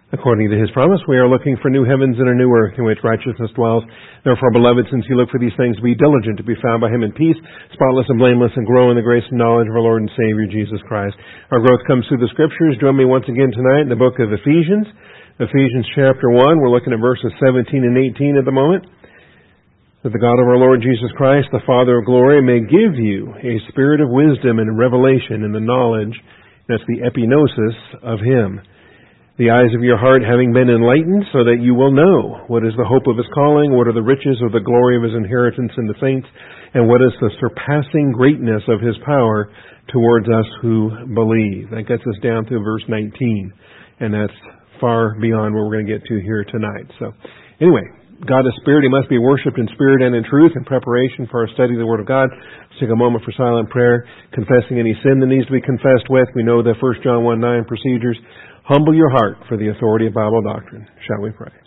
According to His promise, we are looking for new heavens and a new earth in which righteousness dwells. Therefore, beloved, since you look for these things, be diligent to be found by Him in peace, spotless and blameless, and grow in the grace and knowledge of our Lord and Savior, Jesus Christ. Our growth comes through the Scriptures. Join me once again tonight in the book of Ephesians. Ephesians chapter 1. We're looking at verses 17 and 18 at the moment. That the God of our Lord Jesus Christ, the Father of glory, may give you a spirit of wisdom and revelation in the knowledge, that's the epignosis, of Him. The eyes of your heart having been enlightened, so that you will know what is the hope of His calling, what are the riches of the glory of His inheritance in the saints, and what is the surpassing greatness of His power towards us who believe. That gets us down to verse 19, and that's far beyond where we're going to get to here tonight. So, anyway, God is Spirit. He must be worshipped in spirit and in truth. In preparation for our study of the Word of God, let's take a moment for silent prayer, confessing any sin that needs to be confessed with. We know the 1 John 1:9 procedures. Humble your heart for the authority of Bible doctrine. Shall we pray?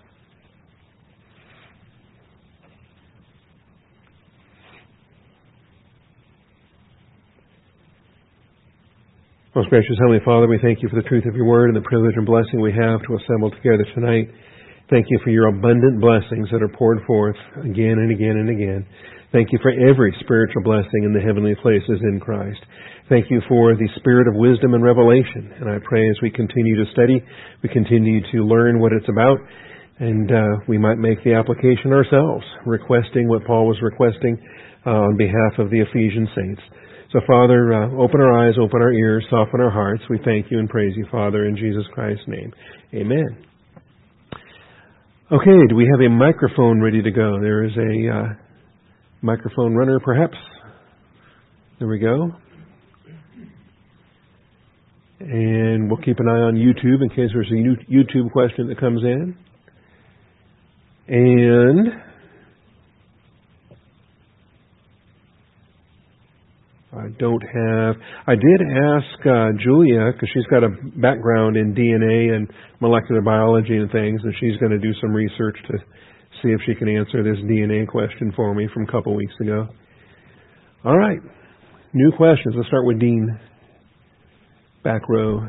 Most gracious Heavenly Father, we thank You for the truth of Your Word and the privilege and blessing we have to assemble together tonight. Thank You for Your abundant blessings that are poured forth again and again and again. Thank You for every spiritual blessing in the heavenly places in Christ. Thank You for the spirit of wisdom and revelation. And I pray as we continue to study, we continue to learn what it's about, and we might make the application ourselves, requesting what Paul was requesting on behalf of the Ephesian saints. So, Father, open our eyes, open our ears, soften our hearts. We thank You and praise You, Father, in Jesus Christ's name. Amen. Okay, do we have a microphone ready to go? There is a microphone runner, perhaps. There we go. And we'll keep an eye on YouTube in case there's a YouTube question that comes in. And I did ask Julia, because she's got a background in DNA and molecular biology and things, and she's going to do some research to see if she can answer this DNA question for me from a couple weeks ago. All right. New questions. Let's start with Dean. Back row.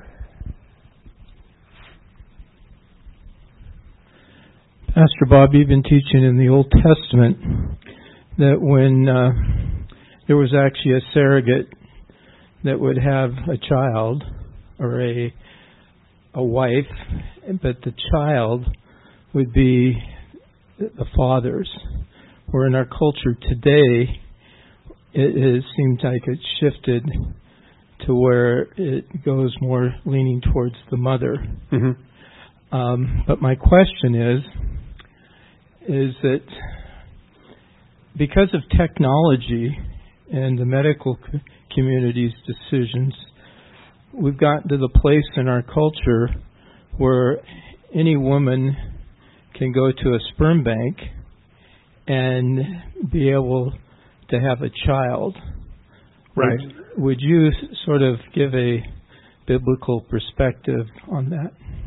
Pastor Bob, you've been teaching in the Old Testament that when there was actually a surrogate that would have a child or a wife, but the child would be the father's. Where in our culture today, it seems like it's shifted to where it goes more leaning towards the mother. Mm-hmm. But my question is that because of technology and the medical community's decisions, we've gotten to the place in our culture where any woman can go to a sperm bank and be able to have a child. Right. Would you sort of give a biblical perspective on that?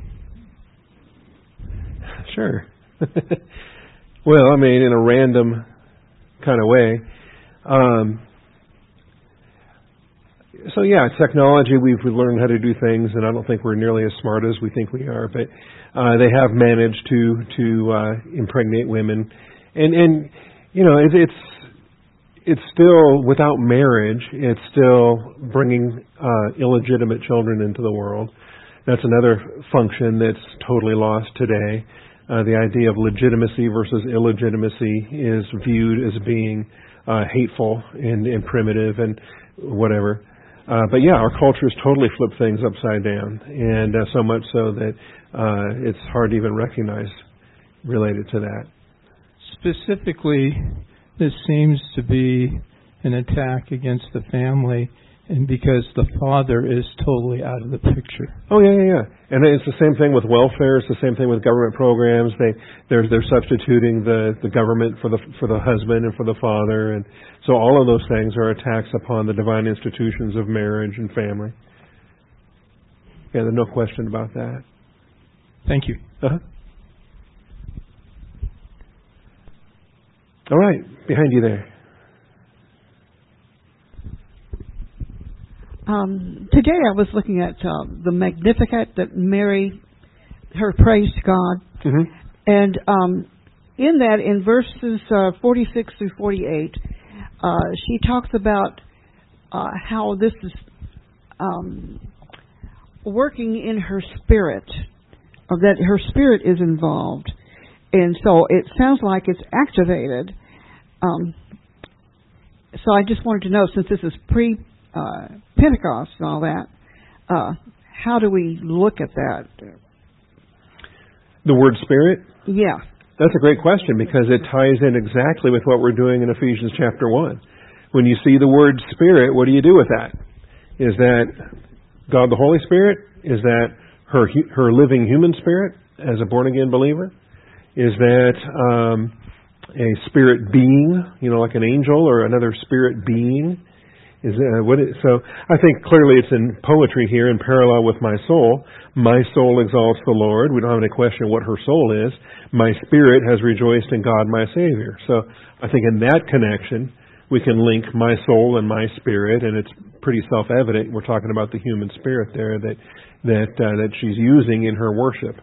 Sure. Well, I mean, in a random kind of way. So yeah, technology, we've learned how to do things, and I don't think we're nearly as smart as we think we are, but they have managed to impregnate women. And you know, it's still, without marriage, it's still bringing illegitimate children into the world. That's another function that's totally lost today. The idea of legitimacy versus illegitimacy is viewed as being hateful and primitive and whatever. But yeah, our culture has totally flipped things upside down, and so much so that it's hard to even recognize related to that. Specifically, this seems to be an attack against the family, and because the father is totally out of the picture. Oh yeah. And it's the same thing with welfare. It's the same thing with government programs. They're substituting the government for the husband and for the father, and so all of those things are attacks upon the divine institutions of marriage and family. Yeah, there's no question about that. Thank you. Uh-huh. All right, behind you there. Today I was looking at the Magnificat that Mary her praise to God. Mm-hmm. And in that, in verses 46 through 48, she talks about how this is working in her spirit, or that her spirit is involved. And so it sounds like it's activated. So I just wanted to know, since this is pre-Pentecost and all that, how do we look at that? The word spirit? Yeah. That's a great question, because it ties in exactly with what we're doing in Ephesians chapter 1. When you see the word spirit, what do you do with that? Is that God the Holy Spirit? Is that her living human spirit as a born-again believer? Is that a spirit being, like an angel or another spirit being? So I think clearly it's in poetry here in parallel with my soul. My soul exalts the Lord. We don't have any question what her soul is. My spirit has rejoiced in God my Savior. So I think in that connection, we can link my soul and my spirit, and it's pretty self-evident. We're talking about the human spirit there that she's using in her worship.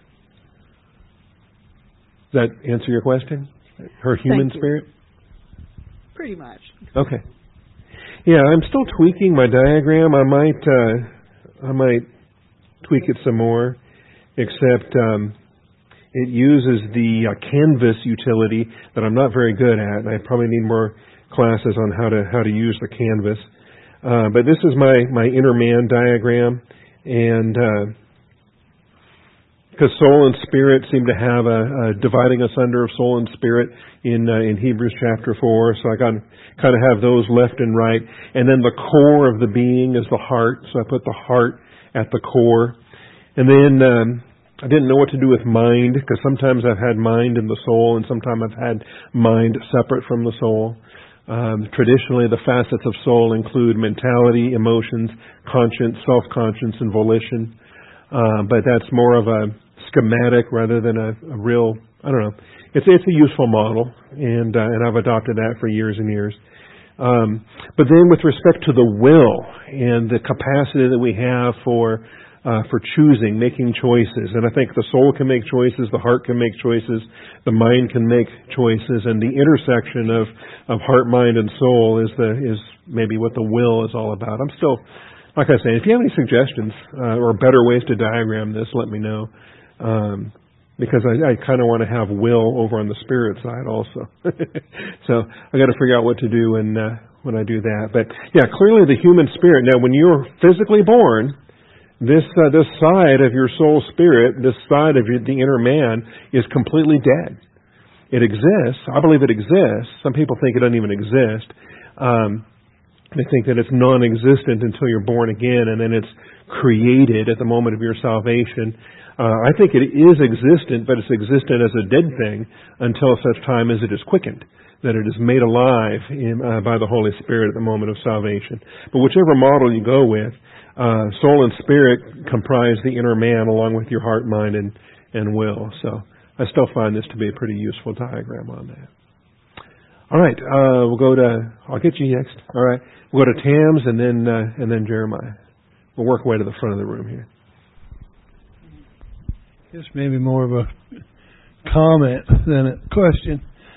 Does that answer your question? Her human spirit? Pretty much. Okay. Yeah, I'm still tweaking my diagram. I might tweak it some more, except it uses the canvas utility that I'm not very good at, and I probably need more classes on how to use the canvas. But this is my inner man diagram, and because soul and spirit seem to have a dividing asunder of soul and spirit in Hebrews chapter 4. So I kind of have those left and right. And then the core of the being is the heart. So I put the heart at the core. And then I didn't know what to do with mind, because sometimes I've had mind in the soul, and sometimes I've had mind separate from the soul. Traditionally, the facets of soul include mentality, emotions, conscience, self-conscience, and volition. But that's more of a schematic rather than a real, I don't know. It's a useful model, and I've adopted that for years and years. But then with respect to the will and the capacity that we have for choosing, making choices, and I think the soul can make choices, the heart can make choices, the mind can make choices, and the intersection of heart, mind, and soul is maybe what the will is all about. I'm still, like I say, if you have any suggestions or better ways to diagram this, let me know. Because I kind of want to have will over on the spirit side also. So I got to figure out what to do when I do that. But yeah, clearly the human spirit. Now, when you're physically born, this side of your soul spirit, this side of the inner man, is completely dead. It exists. I believe it exists. Some people think it doesn't even exist. They think that it's non-existent until you're born again, and then it's created at the moment of your salvation. I think it is existent, but it's existent as a dead thing until such time as it is quickened, that it is made alive by the Holy Spirit at the moment of salvation. But whichever model you go with, soul and spirit comprise the inner man along with your heart, mind, and will. So I still find this to be a pretty useful diagram on that. All right, I'll get you next. All right, we'll go to Tams and then Jeremiah. We'll work our way to the front of the room here. This may be more of a comment than a question.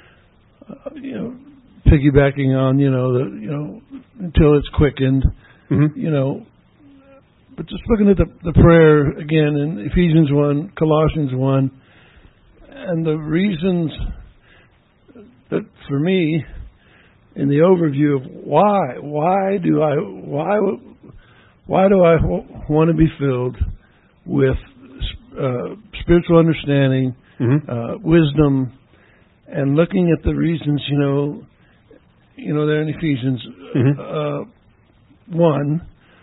Piggybacking on, until it's quickened, Mm-hmm. But just looking at the prayer again in Ephesians 1, Colossians 1, and the reasons that for me, in the overview of why do I want to be filled with spiritual understanding, wisdom, and looking at the reasons, there in Ephesians 1.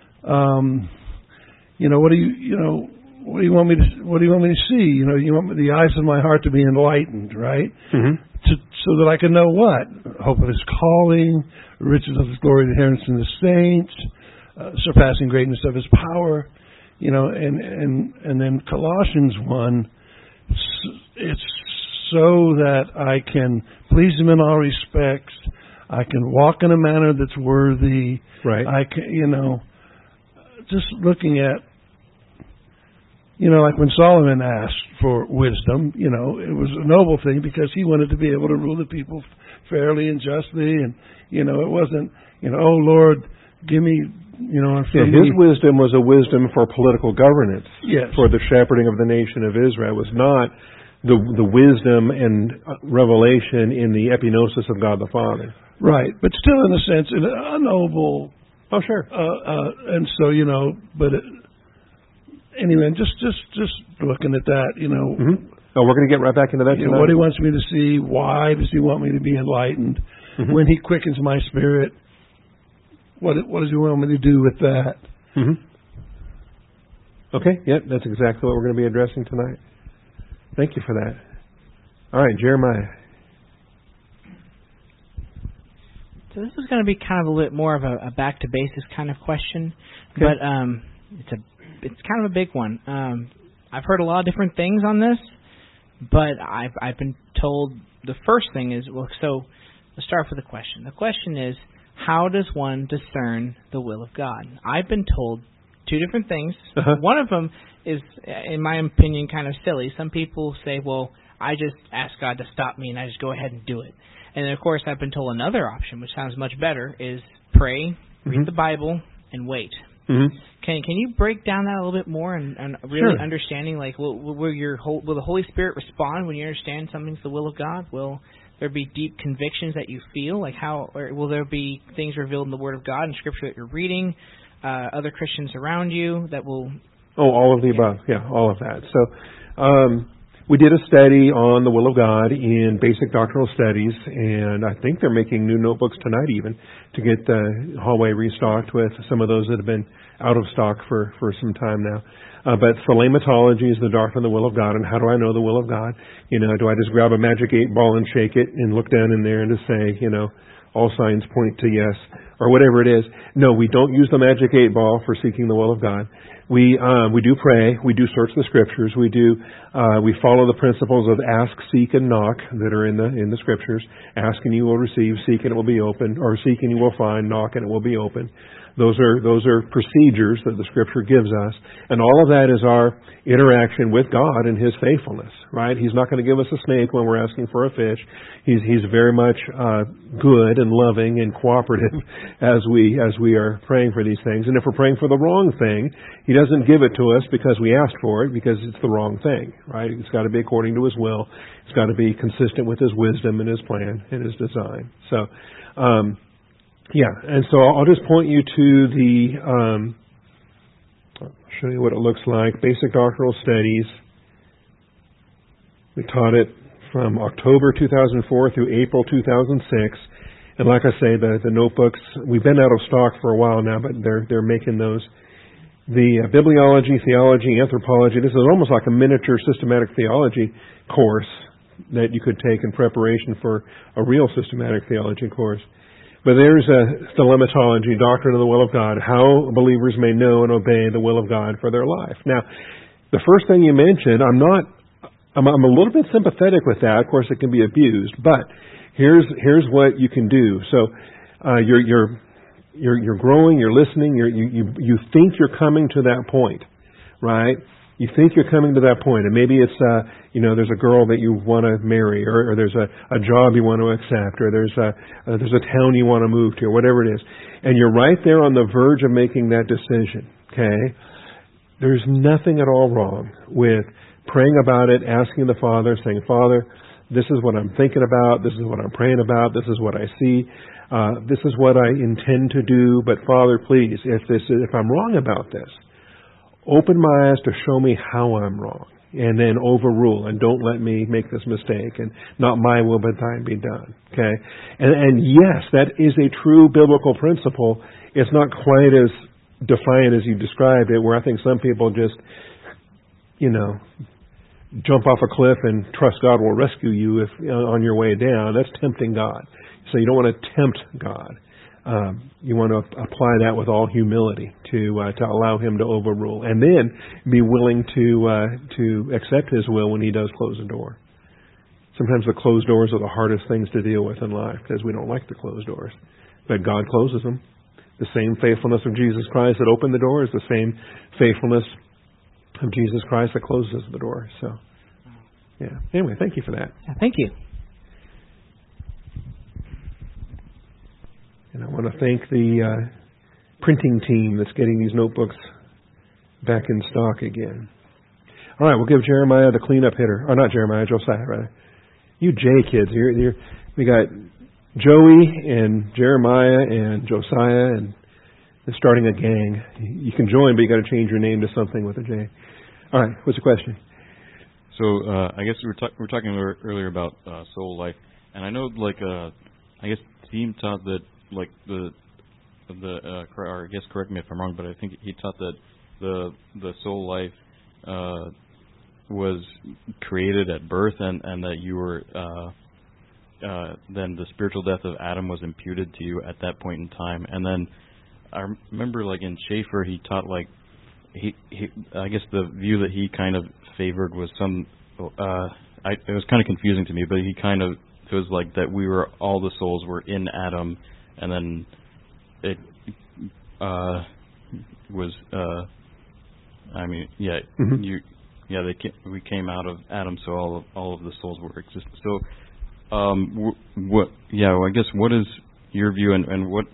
What do you want me to see? You want the eyes of my heart to be enlightened, right? Mm-hmm. So that I can know what? Hope of His calling, riches of His glory, inheritance in the saints, surpassing greatness of His power. And then Colossians 1, it's so that I can please Him in all respects. I can walk in a manner that's worthy. Right. I can, just looking at Like when Solomon asked for wisdom, it was a noble thing because he wanted to be able to rule the people fairly and justly. And, it wasn't, oh, Lord, give me, his wisdom was a wisdom for political governance, yes, for the shepherding of the nation of Israel. It was not the wisdom and revelation in the epignosis of God the Father. Right, but still in a sense, a noble. Oh, sure. And so, but anyway, just looking at that, Mm-hmm. Oh, we're going to get right back into that tonight. What he wants me to see, why does he want me to be enlightened? Mm-hmm. When he quickens my spirit, what does he want me to do with that? Mm-hmm. Okay, that's exactly what we're going to be addressing tonight. Thank you for that. All right, Jeremiah. So this is going to be kind of a little bit more of a back to basics kind of question, okay. But it's kind of a big one. I've heard a lot of different things on this, but I've been told the first thing is, so let's start with the question. The question is, how does one discern the will of God? I've been told two different things. Uh-huh. One of them is, in my opinion, kind of silly. Some people say, well, I just ask God to stop me and I just go ahead and do it. And then, of course, I've been told another option, which sounds much better, is pray, read the Bible, and wait. Mm-hmm. Can you break down that a little bit more and really understanding, like, will the Holy Spirit respond when you understand something's the will of God? Will there be deep convictions that you feel? Like or will there be things revealed in the Word of God and Scripture that you're reading, other Christians around you that will... Oh, all of the above. Yeah, all of that. So we did a study on the will of God in Basic Doctrinal Studies, and I think they're making new notebooks tonight even to get the hallway restocked with some of those that have been out of stock for some time now. But philemiatology is the doctrine of the will of God, and how do I know the will of God? Do I just grab a magic 8-ball and shake it and look down in there and just say, all signs point to yes, or whatever it is? No, we don't use the magic 8-ball for seeking the will of God. We do pray. We do search the Scriptures. We follow the principles of ask, seek, and knock that are in the Scriptures. Ask and you will receive. Seek and it will be open. Or seek and you will find. Knock and it will be open. Those are procedures that the Scripture gives us, and all of that is our interaction with God and His faithfulness. Right? He's not going to give us a snake when we're asking for a fish. He's very much good and loving and cooperative as we are praying for these things. And if we're praying for the wrong thing, He doesn't give it to us because we asked for it, because it's the wrong thing. Right? It's got to be according to His will. It's got to be consistent with His wisdom and His plan and His design. So. And so I'll just point you to I'll show you what it looks like. Basic Doctrinal Studies. We taught it from October 2004 through April 2006. And like I say, the notebooks, we've been out of stock for a while now, but they're making those. The bibliology, theology, anthropology, this is almost like a miniature systematic theology course that you could take in preparation for a real systematic theology course. But there's a philemiatology, doctrine of the will of God, how believers may know and obey the will of God for their life. Now, the first thing you mentioned, I'm a little bit sympathetic with that. Of course, it can be abused, but here's what you can do. So, you're growing, you're listening, you think you're coming to that point, right? You think you're coming to that point, and maybe it's there's a girl that you want to marry, or there's a job you want to accept, or there's a town you want to move to, or whatever it is, and you're right there on the verge of making that decision. Okay, there's nothing at all wrong with praying about it, asking the Father, saying, Father, this is what I'm thinking about, this is what I'm praying about, this is what I see, this is what I intend to do. But Father, please, if I'm wrong about this, open my eyes to show me how I'm wrong, and then overrule, and don't let me make this mistake, and not my will but thine be done. Okay? And yes, that is a true biblical principle. It's not quite as defiant as you described it, where I think some people just, jump off a cliff and trust God will rescue you if on your way down. That's tempting God. So you don't want to tempt God. You want to apply that with all humility to allow Him to overrule, and then be willing to accept His will when He does close a door. Sometimes the closed doors are the hardest things to deal with in life because we don't like the closed doors, but God closes them. The same faithfulness of Jesus Christ that opened the door is the same faithfulness of Jesus Christ that closes the door. So, yeah. Anyway, thank you for that. Yeah, thank you. And I want to thank the printing team that's getting these notebooks back in stock again. All right, we'll give Jeremiah the cleanup hitter. Or not Jeremiah, Josiah, rather. You J kids. We got Joey and Jeremiah and Josiah, and they're starting a gang. You can join, but you got to change your name to something with a J. All right, what's the question? So I guess we were talking earlier about soul life, and I know I guess Thiem taught that or I guess correct me if I'm wrong, but I think he taught that the soul life was created at birth, and that you were then the spiritual death of Adam was imputed to you at that point in time. And then I remember in Schaeffer he taught he I guess the view that he kind of favored was some it was kind of confusing to me, but he kind of it was that we were all the souls were in Adam, and then it was we came out of Adam, so all of the souls were existent. So I guess what is your view, and what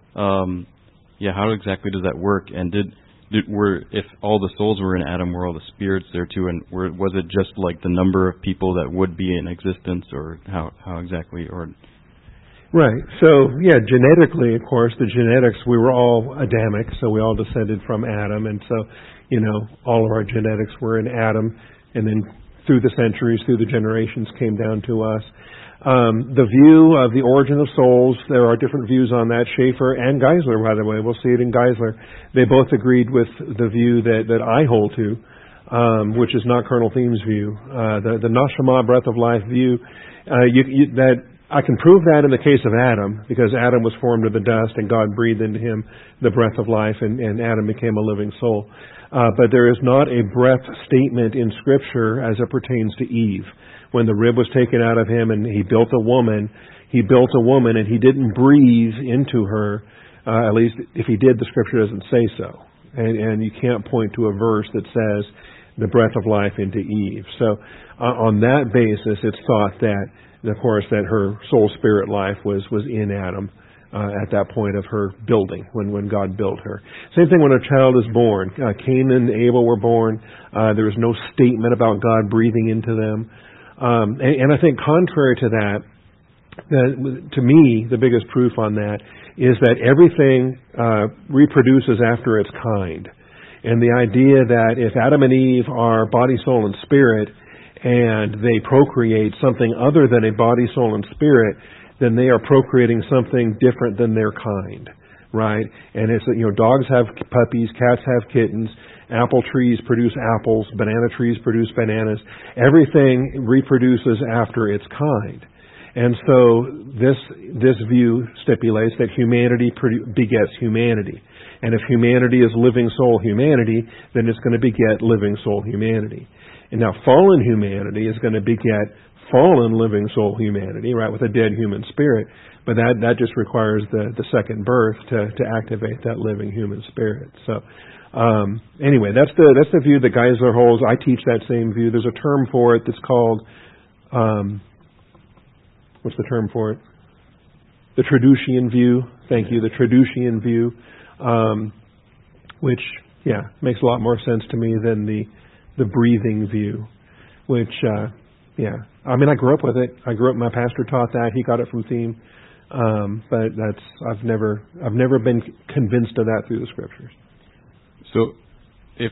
how exactly does that work? And if all the souls were in Adam, were all the spirits there too, and was it just the number of people that would be in existence, or how exactly, or? Right. So, genetically, of course, the genetics, we were all Adamic, so we all descended from Adam, and so, all of our genetics were in Adam, and then through the centuries, through the generations, came down to us. The view of the origin of souls, there are different views on that. Schaeffer and Geisler, by the way, we'll see it in Geisler. They both agreed with the view that I hold to, which is not Colonel Thiem's view. The Neshama, breath of life view, that I can prove that in the case of Adam, because Adam was formed of the dust and God breathed into him the breath of life, and Adam became a living soul. But there is not a breath statement in Scripture as it pertains to Eve. When the rib was taken out of him and he built a woman and he didn't breathe into her. At least if he did, the Scripture doesn't say so. And you can't point to a verse that says the breath of life into Eve. So on that basis, it's thought that, of course, that her soul spirit life was in Adam at that point of her building, when God built her. Same thing when a child is born. Cain and Abel were born. There was no statement about God breathing into them. And I think contrary to that, to me, the biggest proof on that is that everything reproduces after its kind. And the idea that if Adam and Eve are body, soul, and spirit, and they procreate something other than a body, soul, and spirit, then they are procreating something different than their kind, right? And it's, dogs have puppies, cats have kittens, apple trees produce apples, banana trees produce bananas. Everything reproduces after its kind. And so this view stipulates that humanity begets humanity. And if humanity is living soul humanity, then it's going to beget living soul humanity. And now fallen humanity is going to beget fallen living soul humanity, right, with a dead human spirit. But that just requires the second birth to activate that living human spirit. So anyway, that's the view that Geisler holds. I teach that same view. There's a term for it that's called, what's the term for it? The Traducian view. Thank you, the Traducian view, which, makes a lot more sense to me than the breathing view, which, I mean, I grew up with it. My pastor taught that. He got it from Thiem. But I've never been convinced of that through the Scriptures. So, if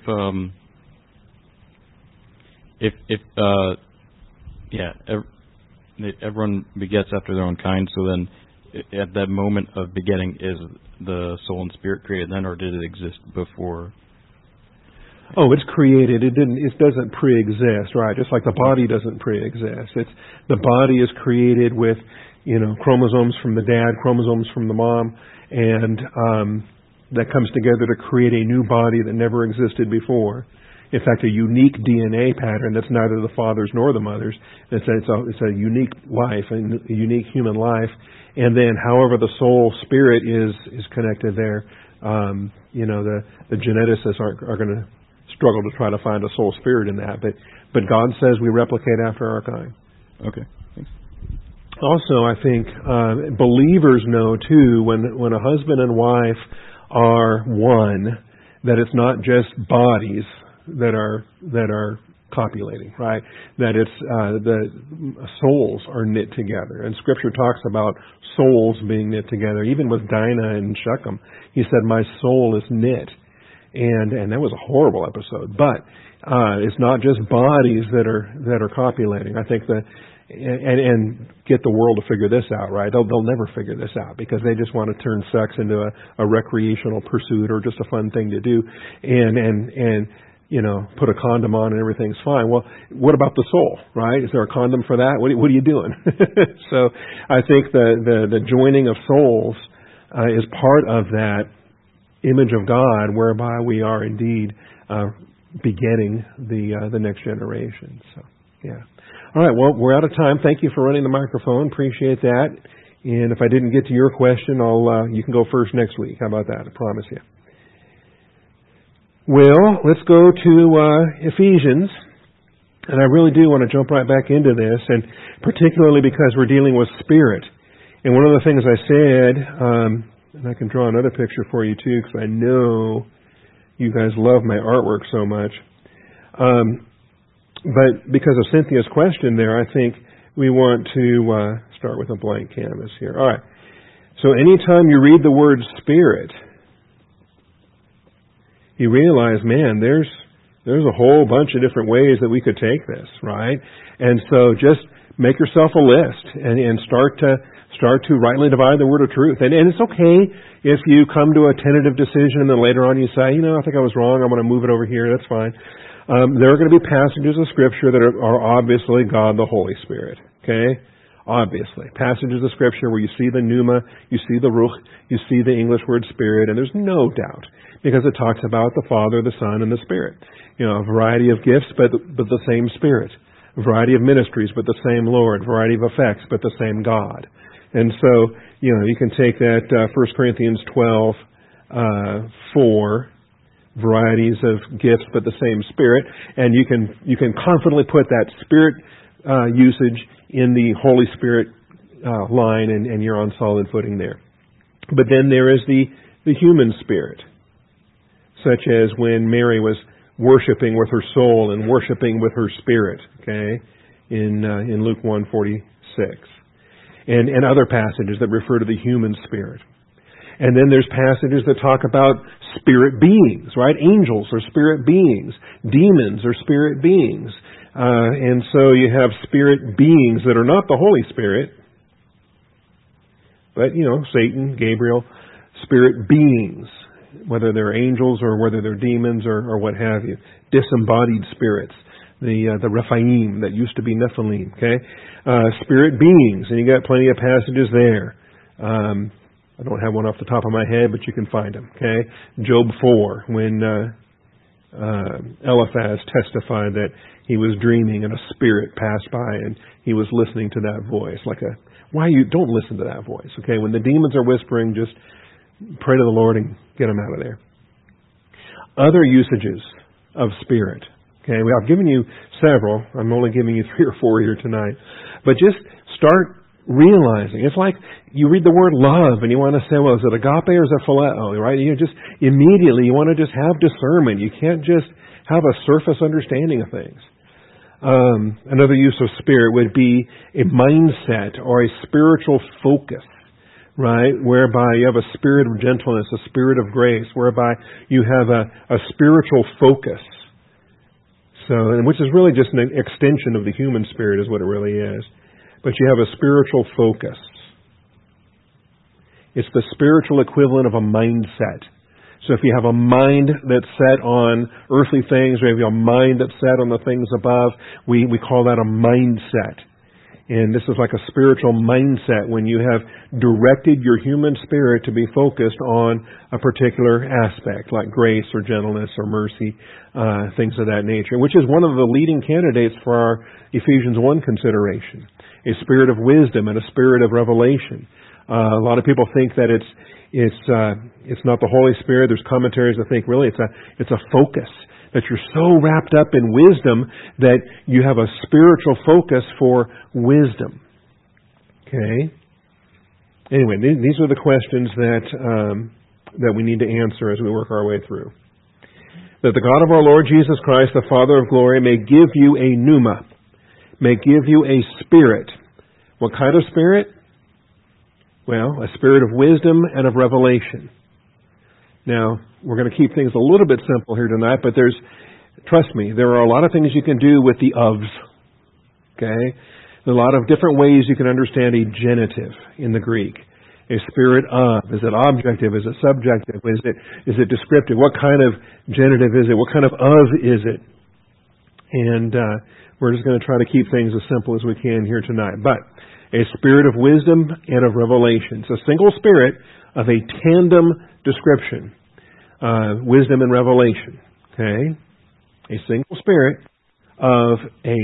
everyone begets after their own kind, so then at that moment of begetting, is the soul and spirit created then, or did it exist before? Oh, it's created. It doesn't pre-exist, right? Just like the body doesn't pre-exist. The body is created with, chromosomes from the dad, chromosomes from the mom, and that comes together to create a new body that never existed before. In fact, a unique DNA pattern that's neither the father's nor the mother's. It's a unique life, a unique human life. And then, however, the soul spirit is connected there. The geneticists are going to struggle to try to find a soul spirit in that. But God says we replicate after our kind. Okay. Thanks. Also, I think believers know too when a husband and wife are one, that it's not just bodies that are copulating, right? That it's the souls are knit together, and Scripture talks about souls being knit together. Even with Dinah and Shechem, he said, "My soul is knit," and that was a horrible episode. But it's not just bodies that are copulating. I think and get the world to figure this out, right? They'll never figure this out because they just want to turn sex into a recreational pursuit or just a fun thing to do, and put a condom on and everything's fine. Well, what about the soul, right? Is there a condom for that? What are you doing? So I think the joining of souls is part of that image of God, whereby we are indeed begetting the next generation. So, yeah. All right, well, we're out of time. Thank you for running the microphone. Appreciate that. And if I didn't get to your question, you can go first next week. How about that? I promise you. Well, let's go to Ephesians. And I really do want to jump right back into this, and particularly because we're dealing with spirit. And one of the things I said, and I can draw another picture for you too, because I know you guys love my artwork so much. But because of Cynthia's question there, I think we want to start with a blank canvas here. All right. So anytime you read the word spirit, you realize, man, there's a whole bunch of different ways that we could take this, right? And so just make yourself a list and start to rightly divide the word of truth. And it's okay if you come to a tentative decision and then later on you say, I think I was wrong, I'm going to move it over here, that's fine. There are going to be passages of Scripture that are obviously God the Holy Spirit. Okay? Obviously. Passages of Scripture where you see the pneuma, you see the ruch, you see the English word Spirit, and there's no doubt because it talks about the Father, the Son, and the Spirit. A variety of gifts, but the same Spirit. A variety of ministries, but the same Lord. A variety of effects, but the same God. And so, you can take that 1 Corinthians 12:4. Varieties of gifts, but the same Spirit, and you can confidently put that Spirit usage in the Holy Spirit line, and you're on solid footing there. But then there is the human spirit, such as when Mary was worshiping with her soul and worshiping with her spirit. Okay, in Luke 1:46, and other passages that refer to the human spirit. And then there's passages that talk about spirit beings, right? Angels are spirit beings. Demons are spirit beings. And so you have spirit beings that are not the Holy Spirit, but, Satan, Gabriel, spirit beings, whether they're angels or whether they're demons or what have you. Disembodied spirits. The Rephaim that used to be Nephilim, okay? Spirit beings, and you got plenty of passages there. I don't have one off the top of my head, but you can find them. Okay, Job 4, when Eliphaz testified that he was dreaming and a spirit passed by, and he was listening to that voice. Don't listen to that voice. Okay, when the demons are whispering, just pray to the Lord and get them out of there. Other usages of spirit. Okay, I've given you several. I'm only giving you 3 or 4 here tonight, but just start realizing. It's like you read the word love and you want to say, well, is it agape or is it phileo, right? You just immediately, you want to just have discernment. You can't just have a surface understanding of things. Another use of spirit would be a mindset or a spiritual focus, right? Whereby you have a spirit of gentleness, a spirit of grace, whereby you have a spiritual focus. So, which is really just an extension of the human spirit is what it really is. But you have a spiritual focus. It's the spiritual equivalent of a mindset. So if you have a mind that's set on earthly things, or if you have a mind that's set on the things above, we call that a mindset. And this is like a spiritual mindset when you have directed your human spirit to be focused on a particular aspect, like grace or gentleness or mercy, things of that nature, which is one of the leading candidates for our Ephesians 1 consideration. A spirit of wisdom and a spirit of revelation. A lot of people think that it's not the Holy Spirit. There's commentaries that think really it's a focus. That you're so wrapped up in wisdom that you have a spiritual focus for wisdom. Okay? Anyway, these are the questions that we need to answer as we work our way through. That the God of our Lord Jesus Christ, the Father of glory, may give you a pneuma, may give you a spirit. What kind of spirit? Well, a spirit of wisdom and of revelation. Now, we're going to keep things a little bit simple here tonight, but trust me, there are a lot of things you can do with the ofs. Okay? There are a lot of different ways you can understand a genitive in the Greek. A spirit of. Is it objective? Is it subjective? Is it descriptive? What kind of genitive is it? What kind of is it? And we're just going to try to keep things as simple as we can here tonight. But a spirit of wisdom and of revelation. It's a single spirit of a tandem description. Wisdom and revelation. Okay? A single spirit of a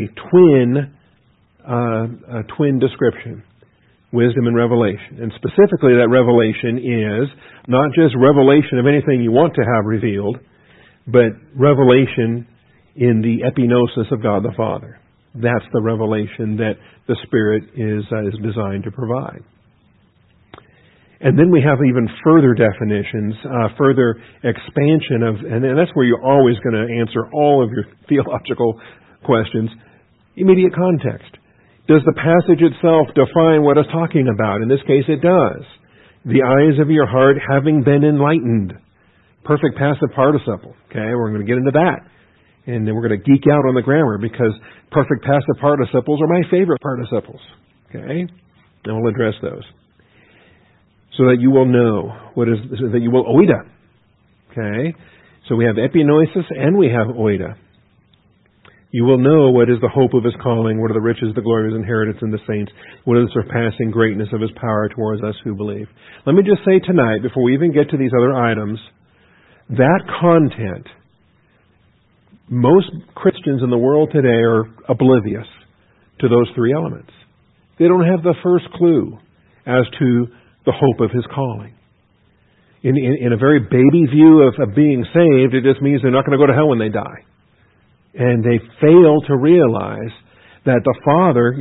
twin description. Wisdom and revelation. And specifically that revelation is not just revelation of anything you want to have revealed, but revelation in the epignosis of God the Father. That's the revelation that the Spirit is designed to provide. And then we have even further definitions, further expansion of, and that's where you're always going to answer all of your theological questions, immediate context. Does the passage itself define what it's talking about? In this case, it does. The eyes of your heart having been enlightened. Perfect passive participle. Okay, we're going to get into that. And then we're going to geek out on the grammar because perfect passive participles are my favorite participles. Okay? And we'll address those. So that you will know so that you will oida. Okay? So we have epignosis and we have oida. You will know what is the hope of His calling, what are the riches of the glory of His inheritance in the saints, what is the surpassing greatness of His power towards us who believe. Let me just say tonight, before we even get to these other items, that content, most Christians in the world today are oblivious to those three elements. They don't have the first clue as to the hope of His calling. In a very baby view of being saved, it just means they're not going to go to hell when they die. And they fail to realize that the Father,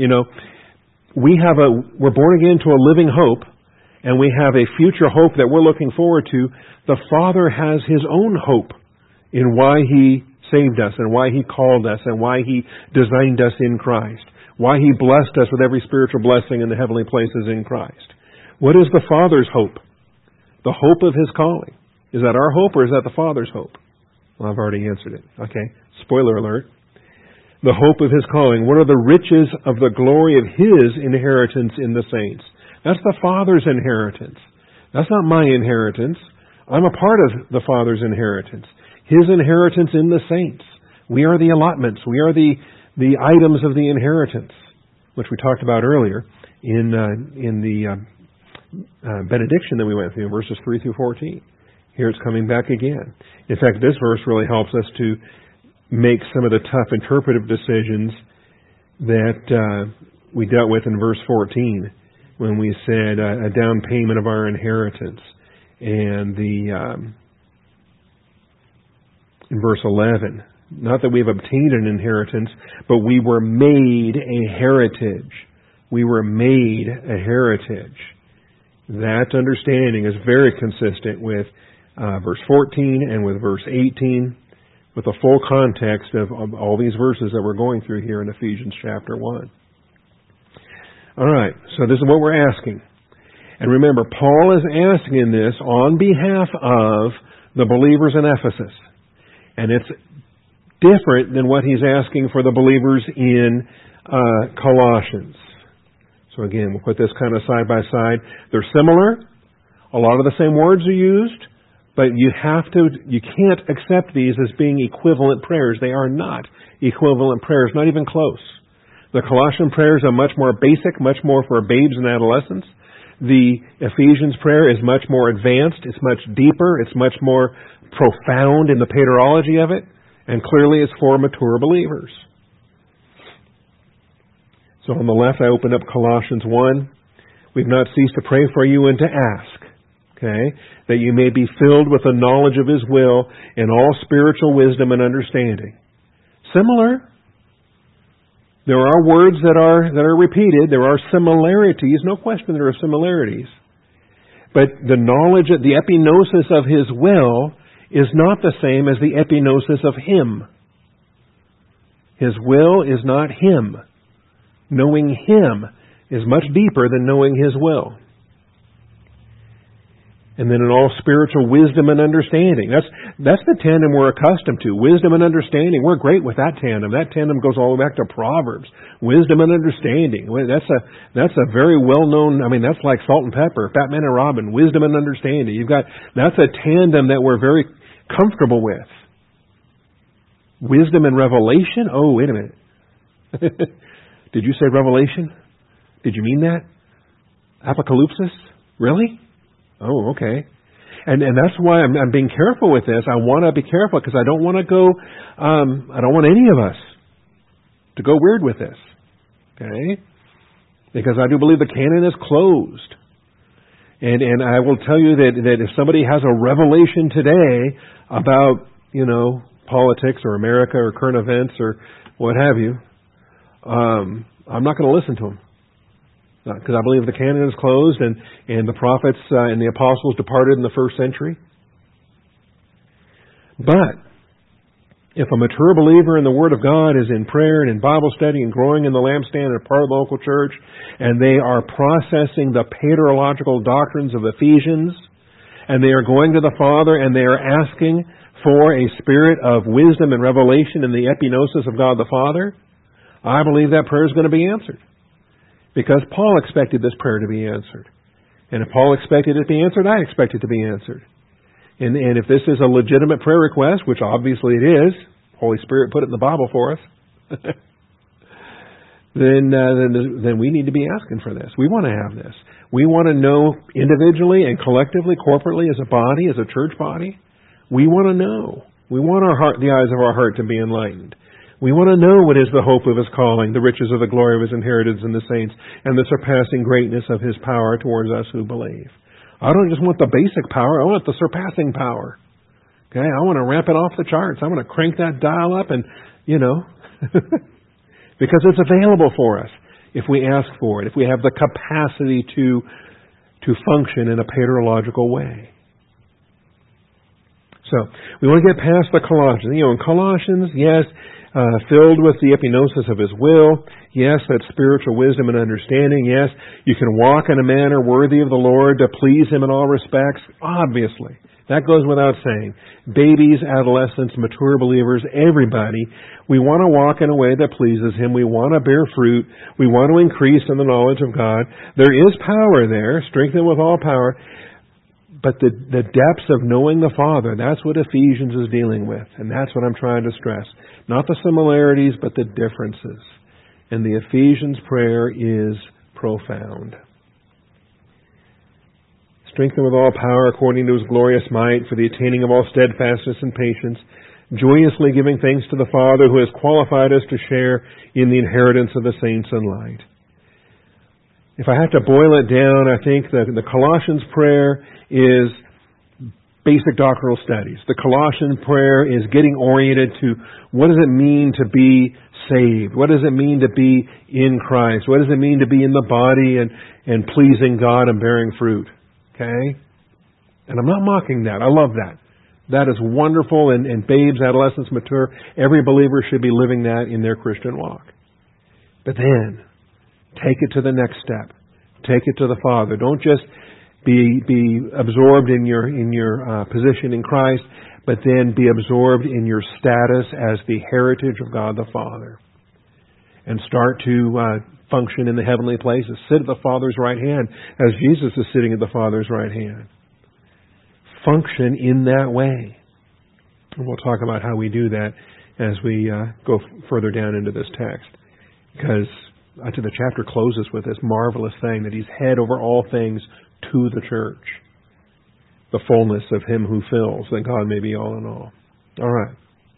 we're born again to a living hope, and we have a future hope that we're looking forward to. The Father has His own hope in why He saved us and why He called us and why He designed us in Christ, why He blessed us with every spiritual blessing in the heavenly places in Christ. What is the Father's hope? The hope of His calling. Is that our hope or is that the Father's hope? Well, I've already answered it. Okay. Spoiler alert. The hope of His calling. What are the riches of the glory of His inheritance in the saints? That's the Father's inheritance. That's not my inheritance. I'm a part of the Father's inheritance. His inheritance in the saints. We are the allotments. We are the items of the inheritance, which we talked about earlier in the benediction that we went through, verses 3 through 14. Here it's coming back again. In fact, this verse really helps us to make some of the tough interpretive decisions that we dealt with in verse 14 when we said a down payment of our inheritance. And in verse 11, not that we've obtained an inheritance, but we were made a heritage. We were made a heritage. That understanding is very consistent with verse 14 and with verse 18, with the full context of all these verses that we're going through here in Ephesians chapter 1. All right, so this is what we're asking. And remember, Paul is asking this on behalf of the believers in Ephesus. And it's different than what he's asking for the believers in Colossians. So again, we'll put this kind of side by side. They're similar. A lot of the same words are used, but you can't accept these as being equivalent prayers. They are not equivalent prayers, not even close. The Colossian prayers are much more basic, much more for babes and adolescents. The Ephesians prayer is much more advanced, it's much deeper, it's much more profound in the paterology of it, and clearly it's for mature believers. So on the left I opened up Colossians 1. We've not ceased to pray for you and to ask. Okay? That you may be filled with the knowledge of His will in all spiritual wisdom and understanding. Similar. There are words that are repeated. There are similarities. No question there are similarities. But the knowledge, the epignosis of His will is not the same as the epignosis of Him. His will is not Him. Knowing Him is much deeper than knowing His will. And then in all spiritual wisdom and understanding. That's the tandem we're accustomed to. Wisdom and understanding. We're great with that tandem. That tandem goes all the way back to Proverbs. Wisdom and understanding. That's a very well-known, that's like salt and pepper, Batman and Robin. Wisdom and understanding. That's a tandem that we're very comfortable with. Wisdom and revelation? Oh, wait a minute. Did you say revelation? Did you mean that? Apocalypsis? Really? Oh, okay. And that's why I'm being careful with this. I want to be careful because I don't want to go, I don't want any of us to go weird with this. Okay? Because I do believe the canon is closed. And I will tell you that if somebody has a revelation today about, politics or America or current events or what have you, I'm not going to listen to them. Because I believe the canon is closed and the prophets and the apostles departed in the first century. But if a mature believer in the Word of God is in prayer and in Bible study and growing in the lampstand and a part of the local church, and they are processing the paterological doctrines of Ephesians, and they are going to the Father and they are asking for a spirit of wisdom and revelation in the epignosis of God the Father, I believe that prayer is going to be answered. Because Paul expected this prayer to be answered. And if Paul expected it to be answered, I expect it to be answered. And if this is a legitimate prayer request, which obviously it is, Holy Spirit put it in the Bible for us, then we need to be asking for this. We want to have this. We want to know individually and collectively, corporately, as a body, as a church body. We want to know. We want the eyes of our heart to be enlightened. We want to know what is the hope of His calling, the riches of the glory of His inheritance in the saints, and the surpassing greatness of His power towards us who believe. I don't just want the basic power, I want the surpassing power. Okay, I want to ramp it off the charts. I want to crank that dial up and, because it's available for us if we ask for it, if we have the capacity to function in a paterological way. So, we want to get past the Colossians. In Colossians, yes, filled with the epignosis of His will. Yes, that spiritual wisdom and understanding. Yes, you can walk in a manner worthy of the Lord to please Him in all respects. Obviously. That goes without saying. Babies, adolescents, mature believers, everybody, we want to walk in a way that pleases Him. We want to bear fruit. We want to increase in the knowledge of God. There is power there, strengthened with all power. But the depths of knowing the Father, that's what Ephesians is dealing with. And that's what I'm trying to stress. Not the similarities, but the differences. And the Ephesians prayer is profound. Strengthened with all power according to His glorious might for the attaining of all steadfastness and patience, joyously giving thanks to the Father who has qualified us to share in the inheritance of the saints in light. If I have to boil it down, I think that the Colossians prayer is basic doctrinal studies. The Colossian prayer is getting oriented to what does it mean to be saved? What does it mean to be in Christ? What does it mean to be in the body and pleasing God and bearing fruit? Okay? And I'm not mocking that. I love that. That is wonderful, and babes, adolescents, mature, every believer should be living that in their Christian walk. But then, take it to the next step. Take it to the Father. Don't just be absorbed in your position in Christ, but then be absorbed in your status as the heritage of God the Father. And start to function in the heavenly places. Sit at the Father's right hand as Jesus is sitting at the Father's right hand. Function in that way. And we'll talk about how we do that as we go further down into this text. Because the chapter closes with this marvelous thing that He's head over all things to the church. The fullness of Him who fills, that God may be all in all. All right.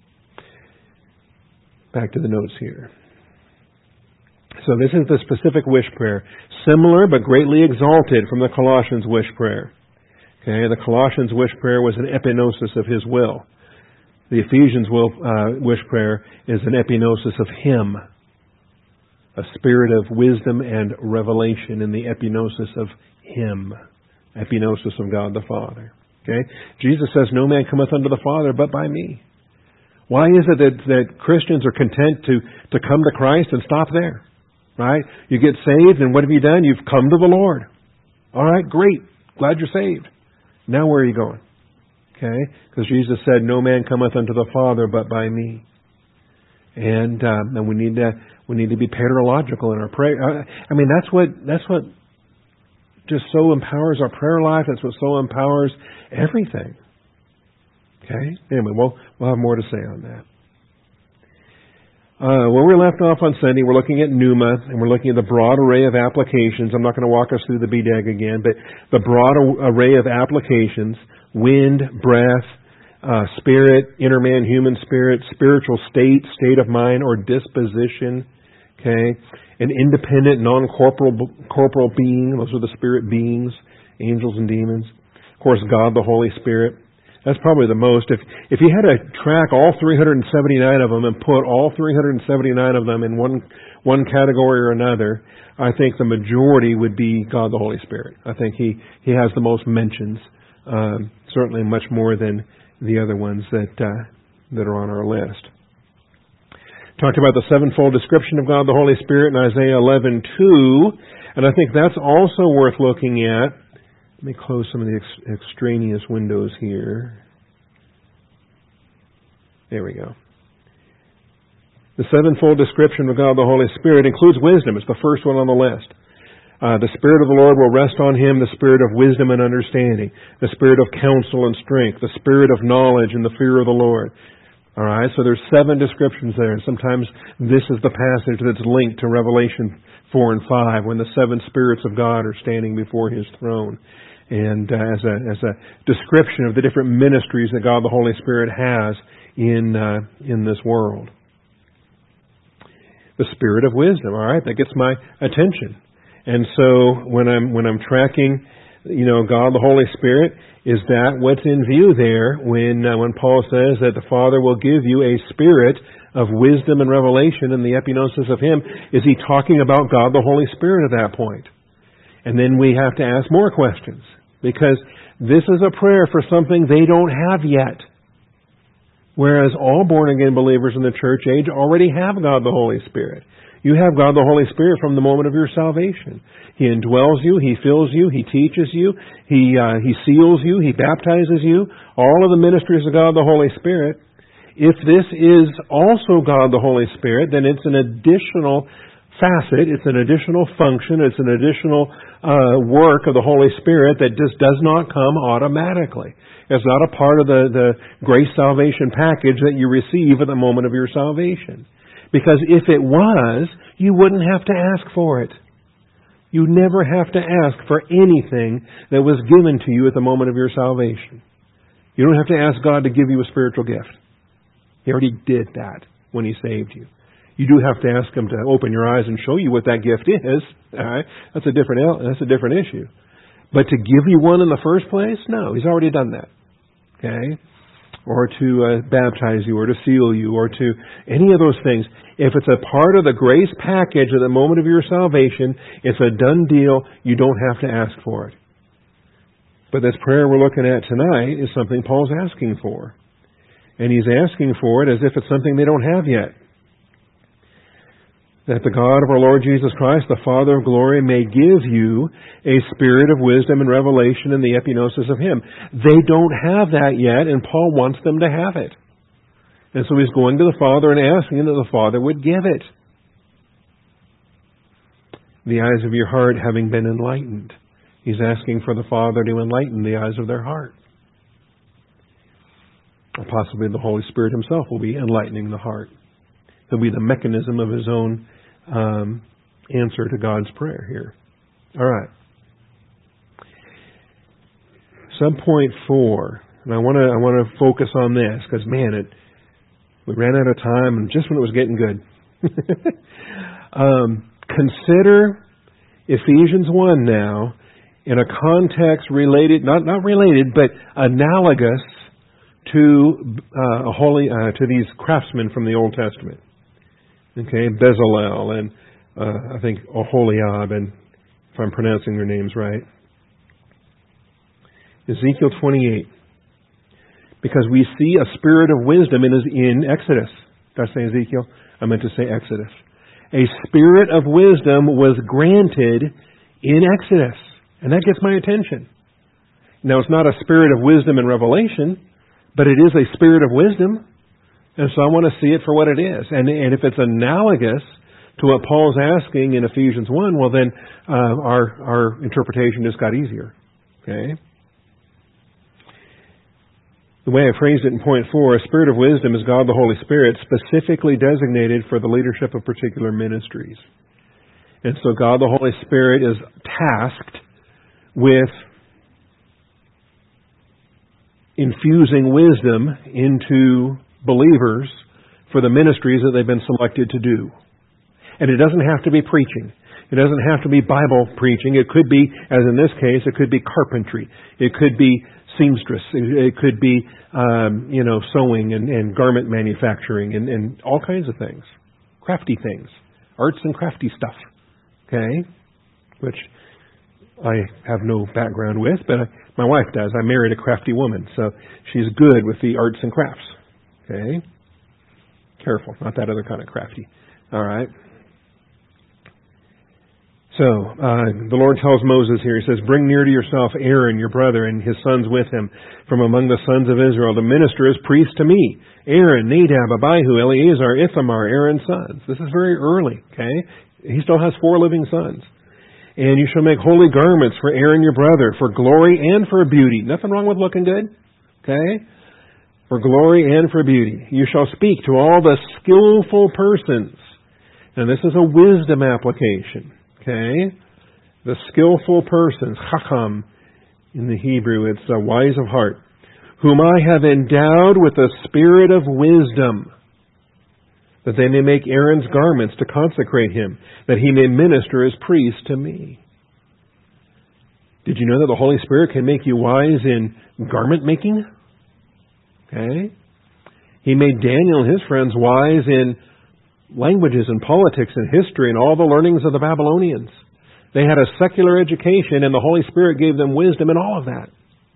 Back to the notes here. So this is the specific wish prayer. Similar but greatly exalted from the Colossians wish prayer. Okay, the Colossians wish prayer was an epinosis of His will. The Ephesians wish prayer is an epinosis of Him. A spirit of wisdom and revelation in the epinosis of Him. Epinosis of God the Father. Okay? Jesus says, no man cometh unto the Father but by me. Why is it that Christians are content to come to Christ and stop there? Right? You get saved, and what have you done? You've come to the Lord. All right, great. Glad you're saved. Now where are you going? Okay? Because Jesus said, no man cometh unto the Father but by me. And we need to be paterological in our prayer. I mean, that's what just so empowers our prayer life. That's what so empowers everything. Okay? Anyway, we'll have more to say on that. Where we left off on Sunday, we're looking at pneuma, and we're looking at the broad array of applications. I'm not going to walk us through the BDAG again, but the broad array of applications: wind, breath, spirit, inner man, human spirit, spiritual state of mind or disposition. Okay, an independent, non-corporal being. Those are the spirit beings, angels and demons. Of course, God, the Holy Spirit. That's probably the most. If you had to track all 379 of them and put all 379 of them in one category or another, I think the majority would be God, the Holy Spirit. I think He has the most mentions, certainly much more than the other ones that are on our list. Talked about the sevenfold description of God the Holy Spirit in Isaiah 11:2, and I think that's also worth looking at. Let me close some of the extraneous windows here. There we go. The sevenfold description of God the Holy Spirit includes wisdom. It's the first one on the list. The Spirit of the Lord will rest on Him, the Spirit of wisdom and understanding, the Spirit of counsel and strength, the Spirit of knowledge and the fear of the Lord. All right, so there's 7 descriptions there. Sometimes this is the passage that's linked to Revelation 4 and 5, when the 7 spirits of God are standing before His throne, and as a description of the different ministries that God the Holy Spirit has in this world. The Spirit of wisdom. All right, that gets my attention. And so when I'm tracking, God the Holy Spirit, is that what's in view there when Paul says that the Father will give you a spirit of wisdom and revelation in the epinosis of Him? Is He talking about God the Holy Spirit at that point? And then we have to ask more questions, because this is a prayer for something they don't have yet. Whereas all born-again believers in the church age already have God the Holy Spirit. You have God the Holy Spirit from the moment of your salvation. He indwells you, He fills you, He teaches you, He seals you, He baptizes you. All of the ministries of God the Holy Spirit. If this is also God the Holy Spirit, then it's an additional facet, it's an additional function, it's an additional work of the Holy Spirit that just does not come automatically. It's not a part of the grace salvation package that you receive at the moment of your salvation. Because if it was, you wouldn't have to ask for it. You never have to ask for anything that was given to you at the moment of your salvation. You don't have to ask God to give you a spiritual gift. He already did that when He saved you. You do have to ask Him to open your eyes and show you what that gift is. All right? That's a different issue. But to give you one in the first place? No, He's already done that. Okay? Or to baptize you, or to seal you, or to any of those things. If it's a part of the grace package at the moment of your salvation, it's a done deal. You don't have to ask for it. But this prayer we're looking at tonight is something Paul's asking for. And he's asking for it as if it's something they don't have yet. That the God of our Lord Jesus Christ, the Father of glory, may give you a spirit of wisdom and revelation in the epinosis of Him. They don't have that yet, and Paul wants them to have it. And so he's going to the Father and asking that the Father would give it. The eyes of your heart having been enlightened. He's asking for the Father to enlighten the eyes of their heart. Or possibly the Holy Spirit Himself will be enlightening the heart. He'll be the mechanism of His own answer to God's prayer here. All right. Subpoint 4, and I want to focus on this because we ran out of time, and just when it was getting good. Consider Ephesians 1 now in a context related, not related, but analogous to to these craftsmen from the Old Testament. Okay, Bezalel and I think Oholiab, and if I'm pronouncing their names right. Ezekiel 28. Because we see a spirit of wisdom in Exodus. Did I say Ezekiel? I meant to say Exodus. A spirit of wisdom was granted in Exodus. And that gets my attention. Now, it's not a spirit of wisdom in Revelation, but it is a spirit of wisdom. And so I want to see it for what it is. And if it's analogous to what Paul's asking in Ephesians 1, well then our interpretation just got easier. Okay? The way I phrased it in point 4, a spirit of wisdom is God the Holy Spirit, specifically designated for the leadership of particular ministries. And so God the Holy Spirit is tasked with infusing wisdom into believers for the ministries that they've been selected to do. And it doesn't have to be preaching. It doesn't have to be Bible preaching. It could be, as in this case, it could be carpentry. It could be seamstress. It could be, sewing and garment manufacturing and all kinds of things. Crafty things. Arts and crafty stuff. Okay? Which I have no background with, but my wife does. I married a crafty woman, so she's good with the arts and crafts. Okay? Careful, not that other kind of crafty. All right? So, the Lord tells Moses here, He says, bring near to yourself Aaron, your brother, and his sons with him, from among the sons of Israel, to minister as priests to me. Aaron, Nadab, Abihu, Eleazar, Ithamar, Aaron's sons. This is very early, okay? He still has 4 living sons. And you shall make holy garments for Aaron, your brother, for glory and for beauty. Nothing wrong with looking good, okay? For glory and for beauty. You shall speak to all the skillful persons. Now, this is a wisdom application. Okay, the skillful persons, chacham in the Hebrew, it's wise of heart, whom I have endowed with a spirit of wisdom, that they may make Aaron's garments to consecrate him, that he may minister as priest to me. Did you know that the Holy Spirit can make you wise in garment making? Okay, He made Daniel and his friends wise in languages and politics and history and all the learnings of the Babylonians. They had a secular education, and the Holy Spirit gave them wisdom in all of that.